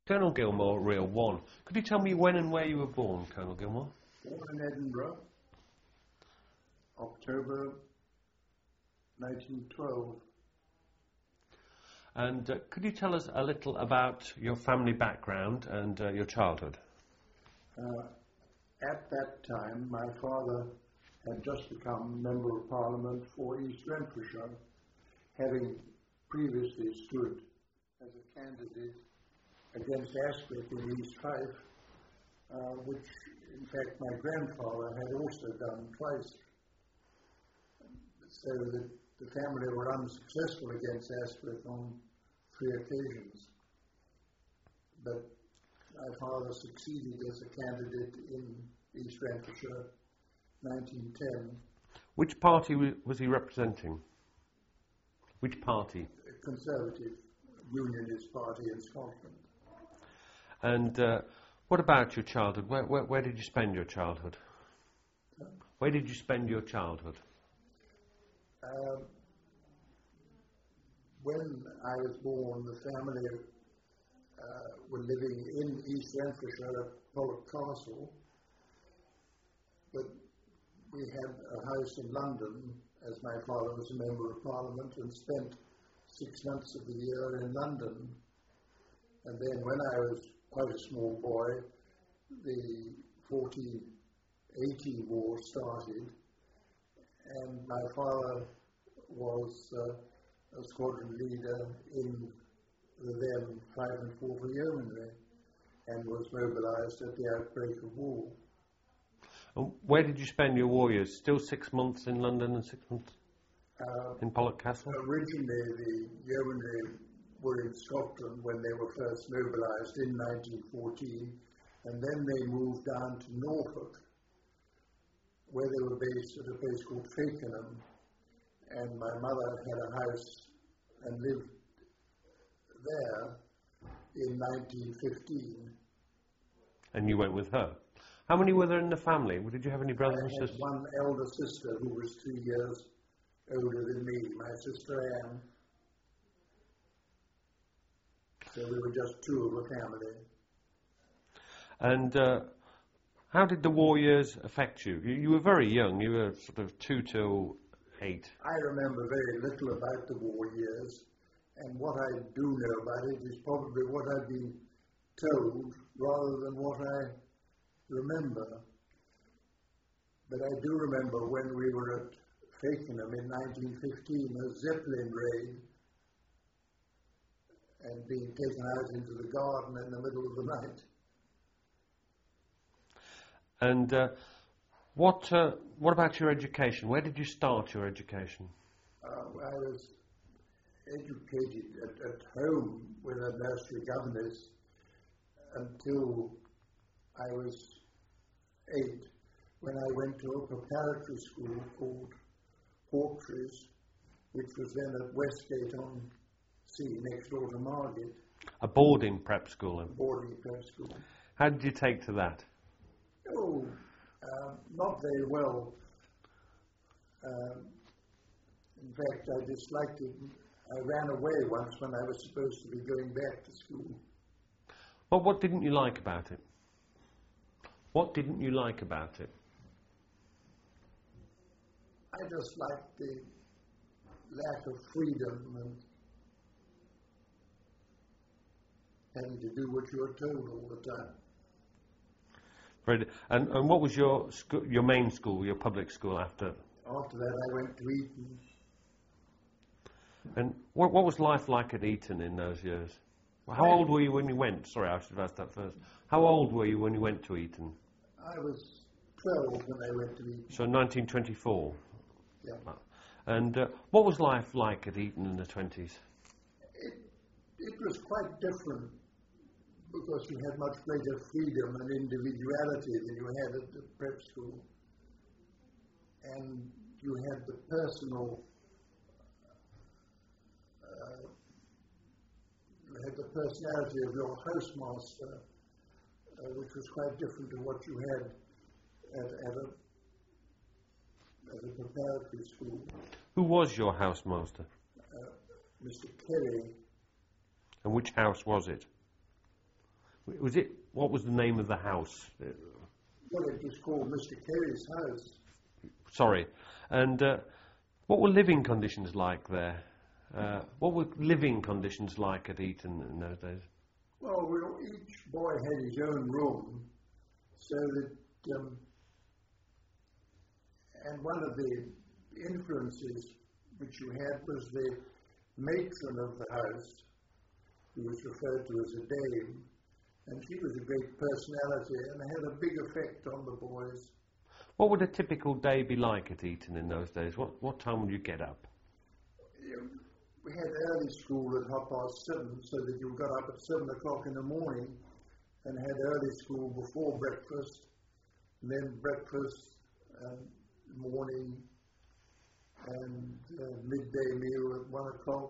Colonel Gilmore, Reel 1. Could you tell me when and where you were born, Colonel Gilmore? Born in Edinburgh, October 1912. And could you tell us a little about your family background and your childhood? At that time, my father had just become Member of Parliament for East Renfrewshire, having previously stood as a candidate against Asquith in East Fife, which in fact my grandfather had also done twice. So that the family were unsuccessful against Asquith on 3 occasions. But my father succeeded as a candidate in East Renfrewshire, 1910. Which party was he representing? Which party? A Conservative Unionist Party in Scotland. And what about your childhood? Where did you spend your childhood? Where did you spend your childhood? When I was born, the family were living in East Renfrewshire at Pollock Castle, but we had a house in London, as my father was a Member of Parliament, and spent 6 months of the year in London. And then when I was quite a small boy, the 1480 war started, and my father was a squadron leader in the then 5 and 4 Yeomanry and was mobilised at the outbreak of war. And where did you spend your war years? Still 6 months in London and 6 months in Pollock Castle? Originally, the Yeomanry were in Scotland when they were first mobilised in 1914, and then they moved down to Norfolk, where they were based at a place called Fakenham, and my mother had a house and lived there in 1915. And you went with her? How many were there in the family? Did you have any brothers and sisters? I had one elder sister who was 2 years older than me, my sister Anne. So we were just 2 of the family. And how did the war years affect you? You were very young. You were sort of 2 till 8. I remember very little about the war years, and what I do know about it is probably what I've been told rather than what I remember. But I do remember when we were at Fakenham in 1915, a Zeppelin raid, and being taken out into the garden in the middle of the night. And what about your education? Where did you start your education? I was educated at home with a nursery governess until I was 8, when I went to a preparatory school called Hawkesbury, which was then at Westgate-on-Sea, next door to Margate. A boarding prep school? A boarding prep school. How did you take to that? Oh, not very well. In fact, I disliked it. I ran away once when I was supposed to be going back to school. Well, what didn't you like about it? What didn't you like about it? I just liked the lack of freedom and having to do what you were told all the time. Right. And what was your main school, your public school after? After that, I went to Eton. And what was life like at Eton in those years? How old were you when you went? Sorry, I should have asked that first. How old were you when you went to Eton? I was 12 when I went to Eton. So 1924? Yeah. And what was life like at Eton in the 20s? It was quite different because you had much greater freedom and individuality than you had at the prep school. And you had the personal, you had the personality of your housemaster, which was quite different to what you had at a preparatory school. Who was your housemaster? Mr. Kelly. And which house was it? Was it? What was the name of the house? Well, it was called Mr. Carey's house. Sorry. And what were living conditions like there? What were living conditions like at Eton in those days? Well, each boy had his own room, so that, and one of the influences which you had was the matron of the house, who was referred to as a dame, and she was a great personality and had a big effect on the boys. What would a typical day be like at Eton in those days? What time would you get up? We had early school at 7:30, so that you got up at 7 o'clock in the morning and had early school before breakfast, and then breakfast, morning, and midday meal at 1 o'clock,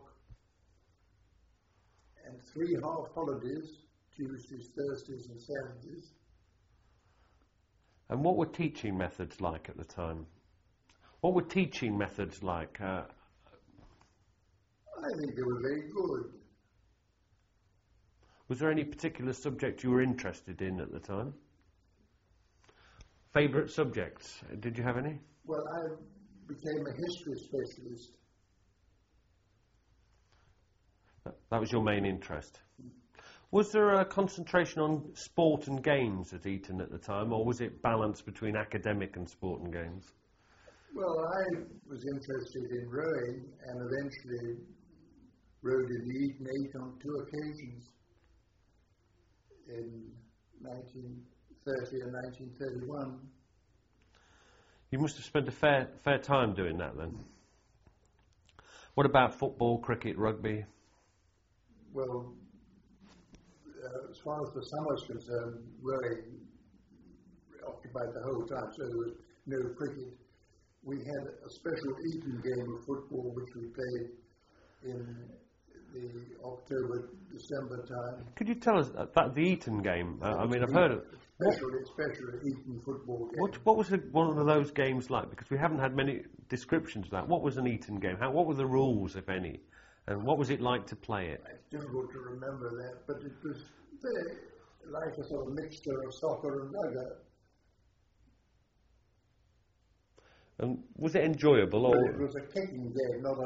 and 3 half holidays, Tuesdays, Thursdays and Saturdays. And what were teaching methods like at the time? What were teaching methods like? I think they were very good. Was there any particular subject you were interested in at the time? Favourite subjects? Did you have any? Well, I became a history specialist. That was your main interest. Was there a concentration on sport and games at Eton at the time, or was it balanced between academic and sport and games? Well, I was interested in rowing and eventually rowed in the Eton 8 on 2 occasions in 1930 and 1931. You must have spent a fair time doing that then. What about football, cricket, rugby? Well, as far as the summer was concerned, rowing occupied the whole time, so there was no cricket. We had a special Eton game of football which we played in the October-December time. Could you tell us about the Eton game? I mean, I've heard of Especially Eton football game. What was one of those games like? Because we haven't had many descriptions of that. What was an Eton game? What were the rules, if any? And what was it like to play it? It's difficult to remember that, but it was very like a sort of mixture of soccer and rugby. And was it enjoyable? But Or it was a kicking game, not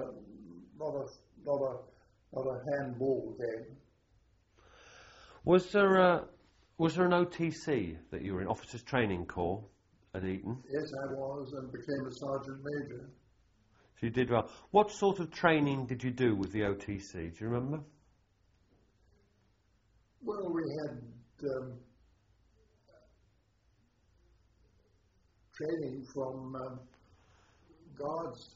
a handball game. was there an OTC that you were in, Officers Training Corps, at Eton? Yes, I was, and became a sergeant major. So you did well. What sort of training did you do with the OTC? Do you remember? Well, we had training from guards,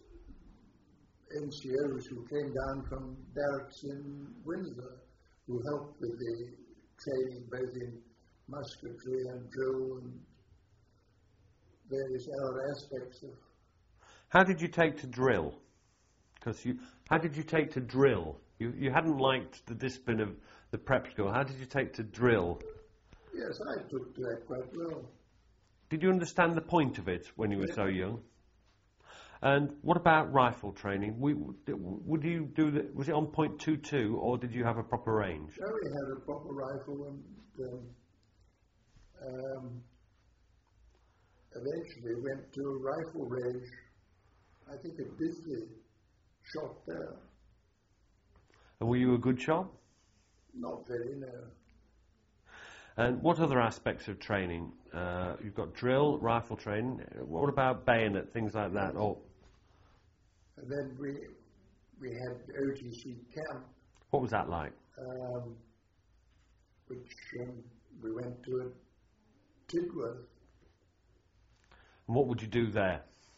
NCOs who came down from barracks in Windsor, who helped with the training both in musketry and drill and various other aspects of. How did you take to drill? How did you take to drill? You hadn't liked the discipline of the prep school. How did you take to drill? Yes, I took to that quite well. Did you understand the point of it when you were so young? And what about rifle training? Would you do that? Was it on .22 or did you have a proper range? No, we had a proper rifle, and eventually went to a rifle range. I think at Bisley, shot there. And were you a good shot? Not very, no. And what other aspects of training? You've got drill, rifle training. What about bayonet, things like that? And then we had OTC camp. What was that like? Which we went to at Tidworth. And what would you do there?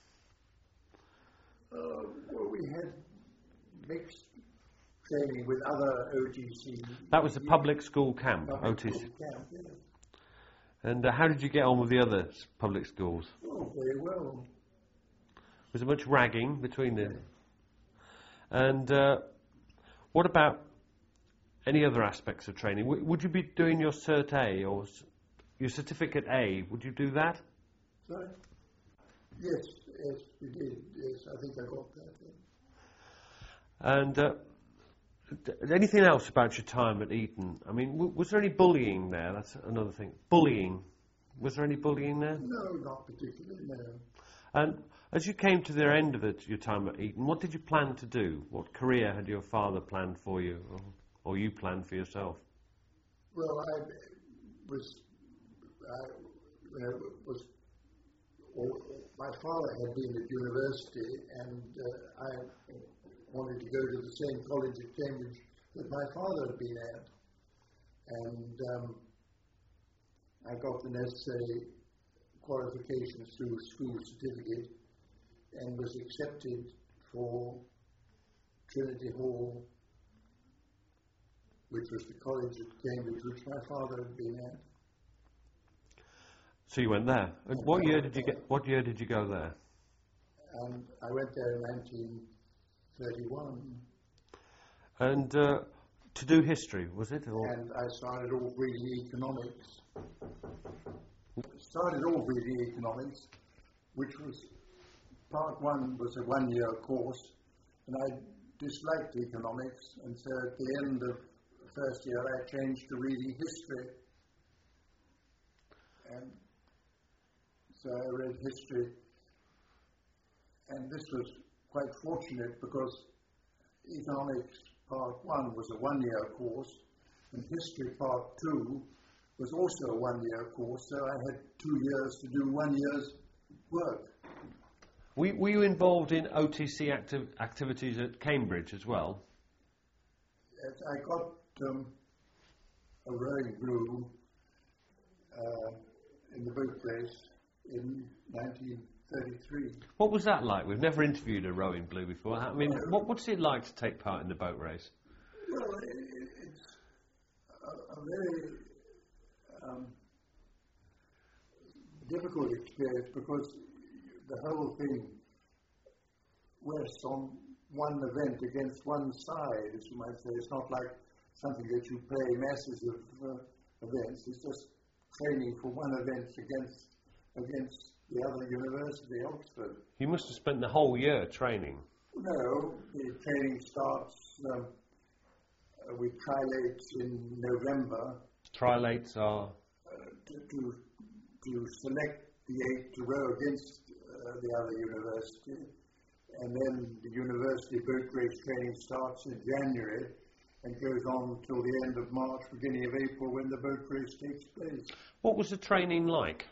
Well, we had mixed training with other OTC. That was a public school camp, OTC. School camp, yes. And how did you get on with the other public schools? Oh, very well. Was there much ragging between them? And what about any other aspects of training? Would you be doing your Cert A or your Certificate A? Would you do that? Sorry? Yes, we did. Yes, I think I got that. Yeah. And Anything else about your time at Eton? I mean, was there any bullying there? That's another thing. Bullying. Was there any bullying there? No, not particularly, no. And as you came to the end of your time at Eton, what did you plan to do? What career had your father planned for you, or you planned for yourself? Well, my father had been at university, and I wanted to go to the same college at Cambridge that my father had been at. And I got the necessary qualifications through a school certificate and was accepted for Trinity Hall, which was the college at Cambridge which my father had been at. So you went there. And what year did you go there? I went there in 1931. And to do history, was it? Or? And I started off reading economics. Which was, part one was a one-year course, and I disliked economics, and so at the end of the first year I changed to reading history. And so I read history, and this was quite fortunate because economics part one was a one-year course, and history part two was also a one-year course, so I had 2 years to do 1 year's work. Were you involved in OTC activities at Cambridge as well? Yes, I got a rowing blue in the boat race in 1933. What was that like? We've never interviewed a rowing blue before. I mean, what's it like to take part in the boat race? Well, it's a very difficult experience because the whole thing rests on one event against one side, as you might say. It's not like something that you play masses of events. It's just training for one event against the other university, Oxford. You must have spent the whole year training. No, the training starts with trilates in November. Trilates are? To select the 8 to row against the other university. And then the university boat race training starts in January and goes on till the end of March, beginning of April, when the boat race takes place. What was the training like?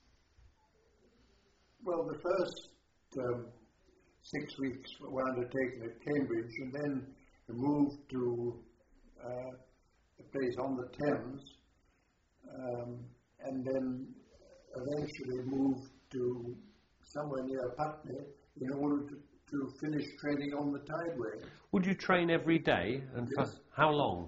Well, the first 6 weeks were undertaken at Cambridge, and then moved to a place on the Thames, and then eventually moved to somewhere near Putney in order to finish training on the Tideway. Would you train every day? And yes. For how long?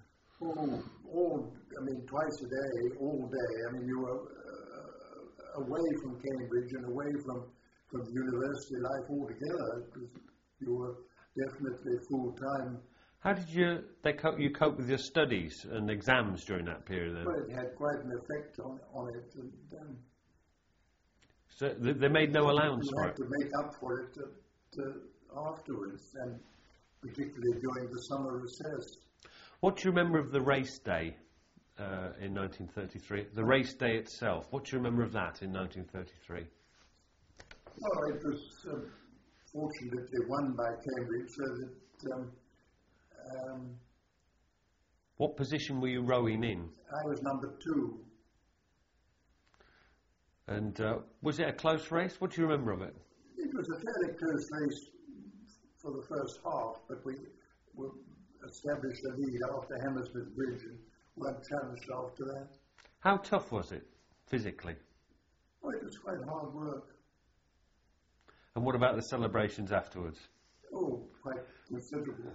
Twice a day, all day. I mean, you were away from Cambridge and away from university life altogether, because you were definitely full-time. How did you cope with your studies and exams during that period then? Well, it had quite an effect on it. And, so they made no allowance for it? You had to make up for it afterwards, and particularly during the summer recess. What do you remember of the race day in 1933? The race day itself, what do you remember of that in 1933? Well, it was fortunately won by Cambridge, so that... what position were you rowing in? I was number 2. And was it a close race? What do you remember of it? It was a fairly close race for the first half, but we established a lead after Hammersmith Bridge and weren't challenged after that. How tough was it, physically? Oh, it was quite hard work. And what about the celebrations afterwards? Oh, quite considerable.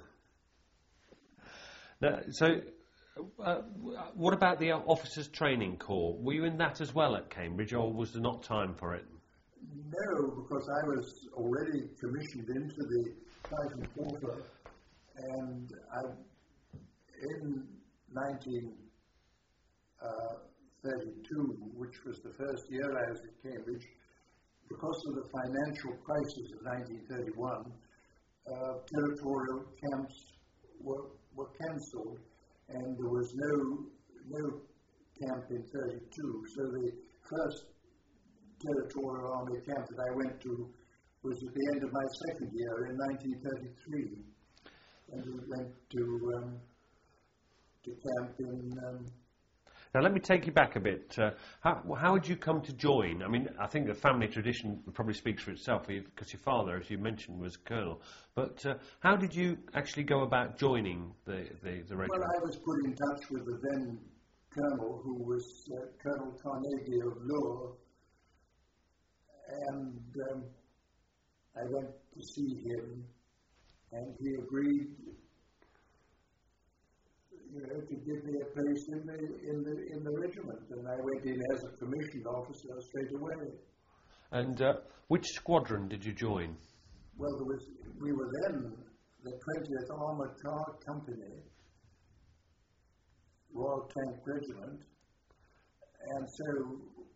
Now, so, what about the Officers Training Corps? Were you in that as well at Cambridge, or was there not time for it? No, because I was already commissioned into the Titan Quarter, and in 1932, which was the first year I was at Cambridge, because of the financial crisis of 1931, territorial camps were cancelled, and there was no camp in 32. So the first Territorial Army camp that I went to was at the end of my second year in 1933, and we went to camp in. Now let me take you back a bit. How would you come to join? I mean, I think the family tradition probably speaks for itself, because your father, as you mentioned, was colonel. But how did you actually go about joining the regiment? Well, I was put in touch with the then colonel, who was Colonel Carnegie of Lohr, and I went to see him, and he agreed, to give me a place in the regiment, and I went in as a commissioned officer straight away. And which squadron did you join? Well, we were then the 20th Armoured Car Company, Royal Tank Regiment, and so.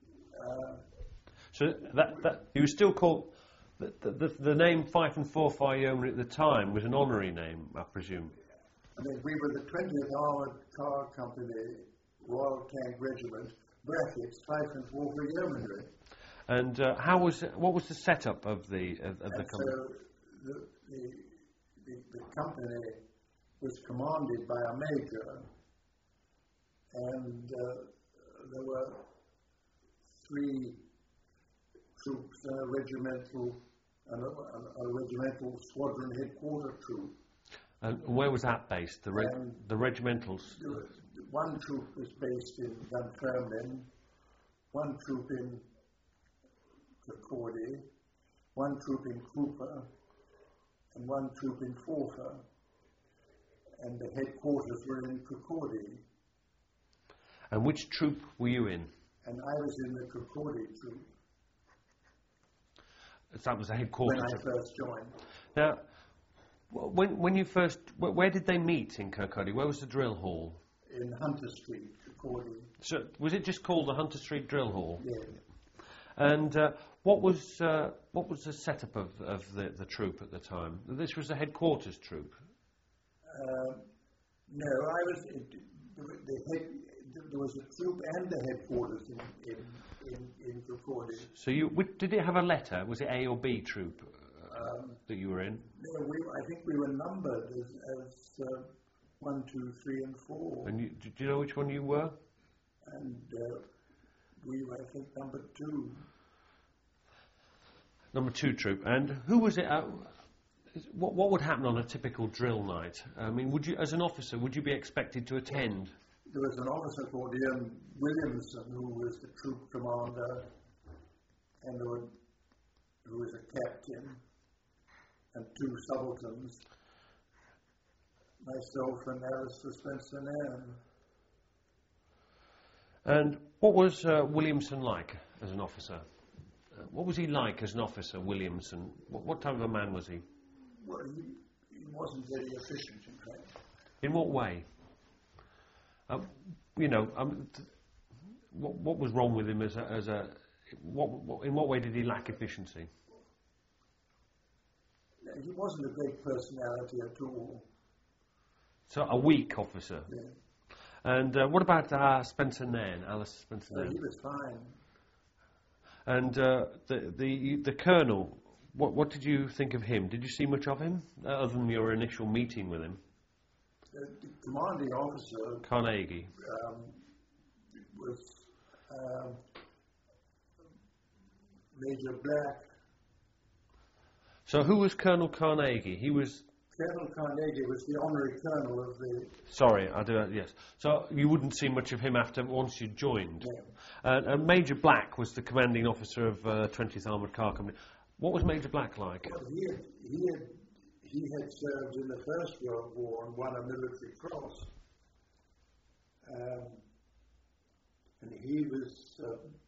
So that you were still called. The name Fife and Forfar Yeomanry at the time was an honorary name, I presume. I mean, we were the 20th Armoured Car Company, Royal Tank Regiment, brackets, Fife and Forfar Yeomanry. And what was the setup of the company? So the company was commanded by a major, and there were 3 troops, a regimental squadron headquarter troop. And where was that based? The regimentals? One troop was based in Dunfermline, one troop in Kirkcaldy, one troop in Cooper, and one troop in Forfar. And the headquarters were in Kirkcaldy. And which troop were you in? And I was in the Kirkcaldy troop. That was the headquarters? When I first joined. Now, when you first, where did they meet in Kirkcaldy? Where was the drill hall? In Hunter Street, Kirkcaldy. So was it just called the Hunter Street Drill Hall? Yeah. And what was the setup of the troop at the time? This was the headquarters troop. No, I was. There was a troop and the headquarters in Kirkcaldy. So did it have a letter? Was it A or B troop that you were in? No, I think we were numbered as 1, 2, 3, and 4. And do you know which one you were? And we were, I think, number 2. Number 2 troop. And who was it? What would happen on a typical drill night? I mean, as an officer, would you be expected to attend? There was an officer called Ian Williamson, who was the troop commander, and who was a captain, and 2 subalterns, myself and Alistair Spencer Nairn. And what was Williamson like as an officer? What was he like as an officer, Williamson? What type of a man was he? Well, he wasn't very efficient, in fact. In what way? What was wrong with him in what way did he lack efficiency? He wasn't a great personality at all. So a weak officer. Yeah. And what about Spencer Nairn, Alistair Spencer Nairn? He was fine. And the colonel, what did you think of him? Did you see much of him other than your initial meeting with him? The commanding officer, Carnegie, was Major Black. So who was Colonel Carnegie? Colonel Carnegie was the honorary colonel of the... Sorry, I do, yes. So you wouldn't see much of him once you joined? Yeah. And Major Black was the commanding officer of 20th Armoured Car Company. What was Major Black like? Well, he had served in the First World War and won a military cross. And he was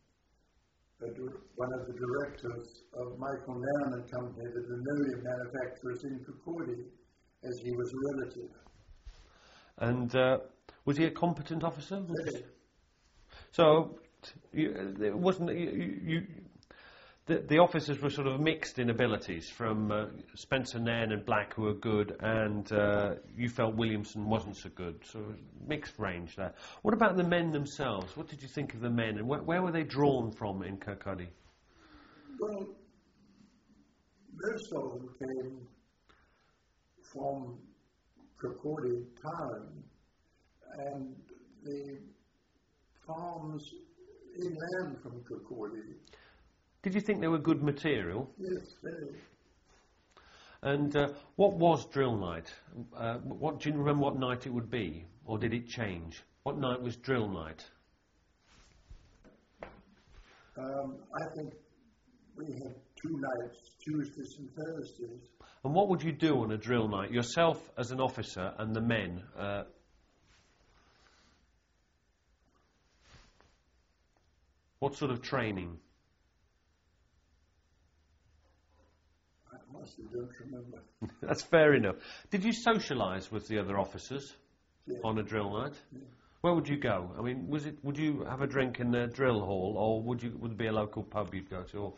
one of the directors of Michael Nairn and Company, the linoleum manufacturers in Kirkcaldy, as he was a relative. And was he a competent officer? Yes. So it wasn't the officers were sort of mixed in abilities, from Spencer Nairn and Black, who were good, and you felt Williamson wasn't so good. So mixed range there. What about the men themselves? What did you think of the men, and where were they drawn from in Kirkcaldy? Well, most of them came from Kirkcaldy town, and the farms inland from Kirkcaldy. Did you think they were good material? Yes, very. And what was drill night? Do you remember what night it would be, or did it change? What night was drill night? I think we had 2 nights, Tuesdays and Thursdays. And what would you do on a drill night, yourself as an officer and the men? What sort of training? I honestly don't remember. That's fair enough. Did you socialise with the other officers on a drill night? Yeah. Where would you go? I mean, would you have a drink in the drill hall, or would it be a local pub you'd go to? Or?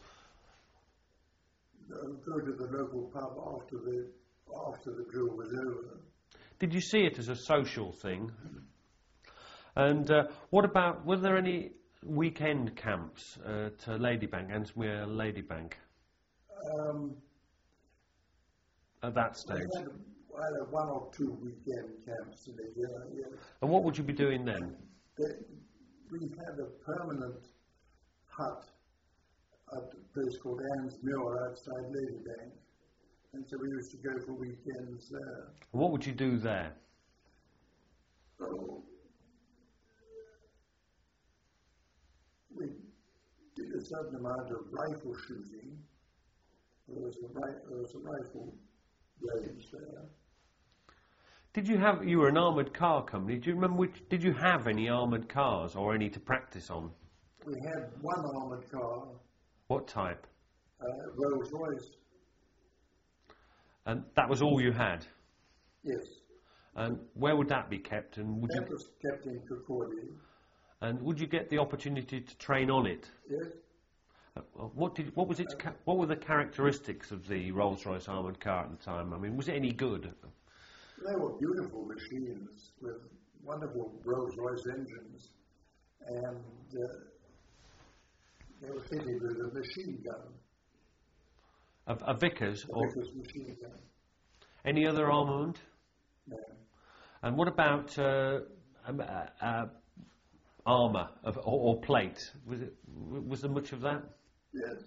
Go to the local pub after the drill was over. Did you see it as a social thing? And what about, were there any weekend camps to Ladybank, Ansmere Ladybank? At that stage? I had 1 or 2 weekend camps in a year, yes. And what would you be doing then? We had a permanent hut at a place called Ansmere outside Ladybank, and so we used to go for weekends there. And what would you do there? So we did a certain amount of rifle shooting. There was a rifle range there. You were an armoured car company. Do you remember did you have any armoured cars or any to practice on? We had 1 armoured car. What type? Rolls Royce. And that was all you had? Yes. And where would that be kept? And that was kept in Kirkcaldy. And would you get the opportunity to train on it? Yes. What were the characteristics of the Rolls-Royce armoured car at the time? I mean, was it any good? They were beautiful machines with wonderful Rolls-Royce engines, and they were fitted with a machine gun. A Vickers? A Vickers machine gun. Any other armament? No. And what about armour or plate? Was there much of that? Yes.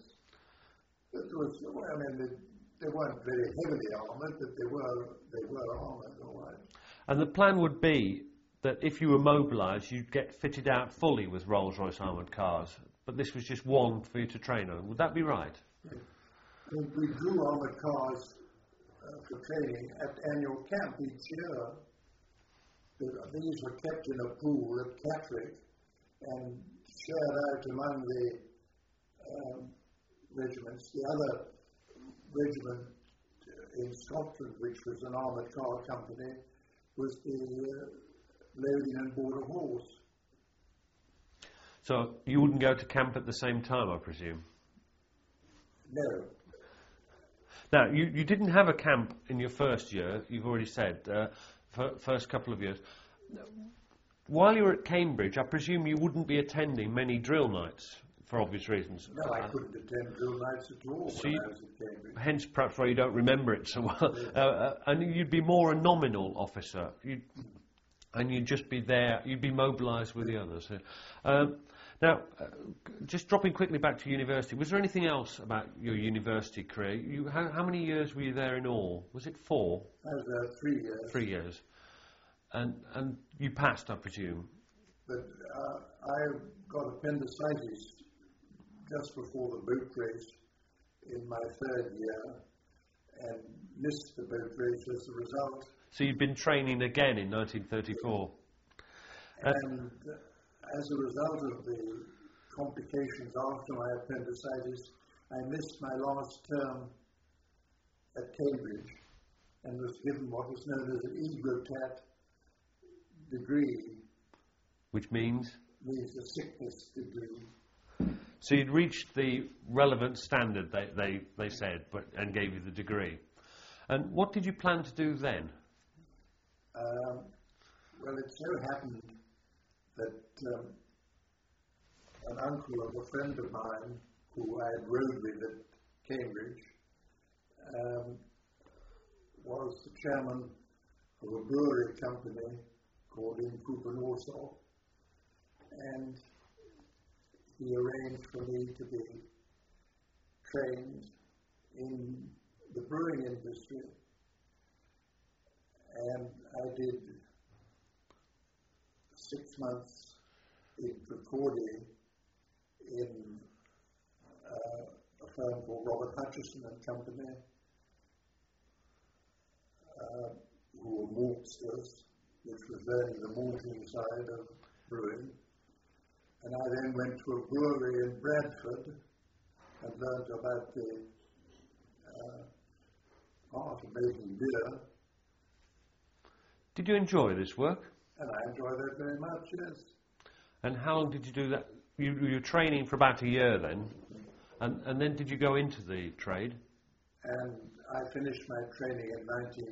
They weren't very heavily armoured, but they were armoured, all right. And the plan would be that if you were mobilised, you'd get fitted out fully with Rolls-Royce armoured cars, but this was just one for you to train on. Would that be right? Yes. We drew armoured cars for training at annual camp each year. These were kept in a pool at Catterick and shared out among the regiments. The other regiment in Scotland, which was an armoured car company, was the Lothian Border Horse. So you wouldn't go to camp at the same time, I presume? No. Now, you didn't have a camp in your first year, you've already said, first couple of years. While you were at Cambridge, I presume you wouldn't be attending many drill nights, for obvious reasons. No, I couldn't attend drill nights at all when I was at Cambridge. Hence, perhaps why you don't remember it so well. Yeah. And you'd be more a nominal officer, and you'd just be there, you'd be mobilised with the others. Now, just dropping quickly back to university, was there anything else about your university career? How many years were you there in all? Was it 4? I was there 3 years. 3 years. And you passed, I presume? But I got appendicitis just before the boat race in my 3rd year and missed the boat race as a result. So you'd been training again in 1934? And as a result of the complications after my appendicitis, I missed my last term at Cambridge and was given what was known as an EGOTAT degree. Which means? Means a sickness degree. So you'd reached the relevant standard, they said, and gave you the degree. And what did you plan to do then? Well, it so happened that an uncle of a friend of mine, who I had rowed with at Cambridge, was the chairman of a brewery company called In Cooper Warsaw, and he arranged for me to be trained in the brewing industry. And I did 6 months in Kirkcaldy in a firm called Robert Hutchison and Company, who were maltsters, which was learning the malting side of brewing. And I then went to a brewery in Bradford and learned about the art of making beer. Did you enjoy this work? And I enjoyed that very much, yes. And how long did you do that? You were training for about a year then, and then did you go into the trade? And I finished my training in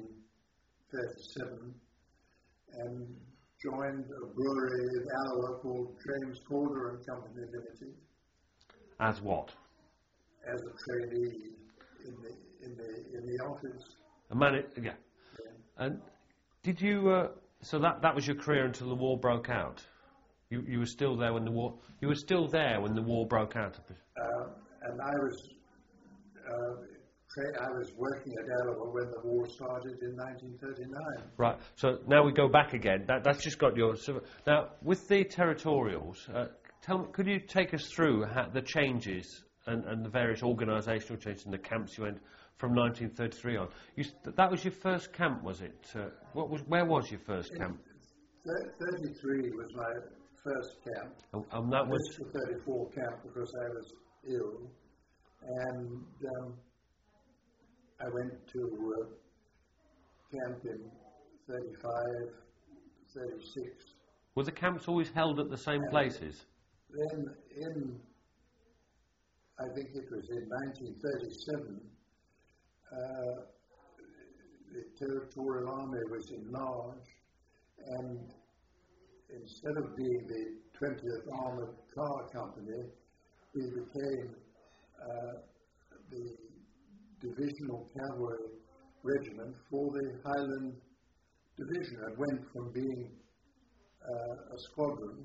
1937 and joined a brewery in Alloa called James Calder and Company Limited. As what? As a trainee in the office. Yeah. Yeah. And did you? So that was your career until the war broke out. You were still there when the war. You were still there when the war broke out. And I was working at Alloa when the war started in 1939. Right. So now we go back again. That's just got your. So now with the territorials, could you take us through the changes and the various organisational changes in the camps you went from 1933 on? That was your first camp, was it? Where was your first camp? 33 was my first camp. And that was the 34 camp because I was ill, and I went to camp in 35, 36. Were the camps always held at the same places? Then I think it was in 1937, the Territorial Army was enlarged, and instead of being the 20th Armoured Car Company, we became the Divisional Cavalry Regiment for the Highland Division, and went from being a squadron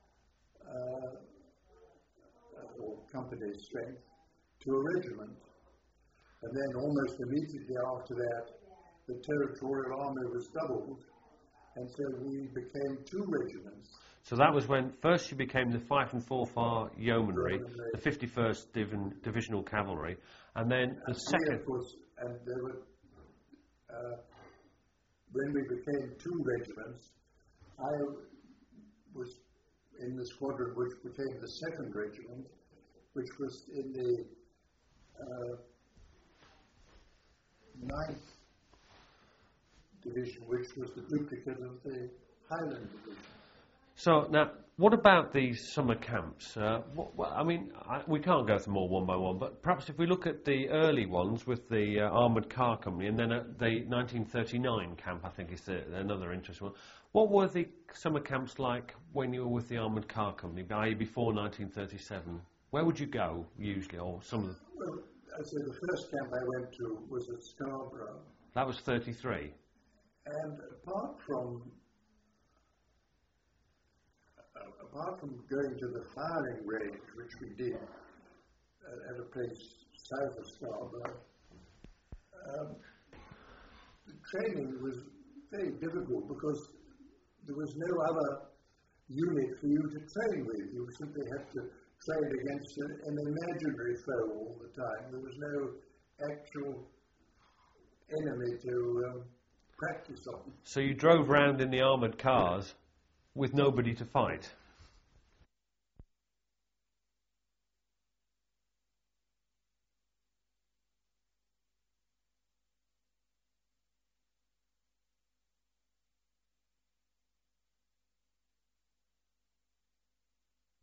or company strength to a regiment. And then almost immediately after that, the Territorial Army was doubled, and so we became 2 regiments. So that was when first you became the Fife and Forfar Yeomanry, the 51st Divisional Cavalry, and then the second. Of course, and there were, when we became 2 regiments, I was in the squadron which became the 2nd regiment, which was in the 9th Division, which was the duplicate of the Highland Division. So now, what about these summer camps? We can't go through them all one by one, but perhaps if we look at the early ones with the Armoured Car Company, and then at the 1939 camp, I think is another interesting one. What were the summer camps like when you were with the Armoured Car Company, i.e. before 1937? Where would you go, usually, or some of the... Well, I'd say the first camp I went to was at Scarborough. That was 33. And apart from going to the firing range, which we did at a place south of Scarborough, the training was very difficult because there was no other unit for you to train with. You simply had to train against an imaginary foe all the time. There was no actual enemy to practice on. So you drove around in the armoured cars with nobody to fight?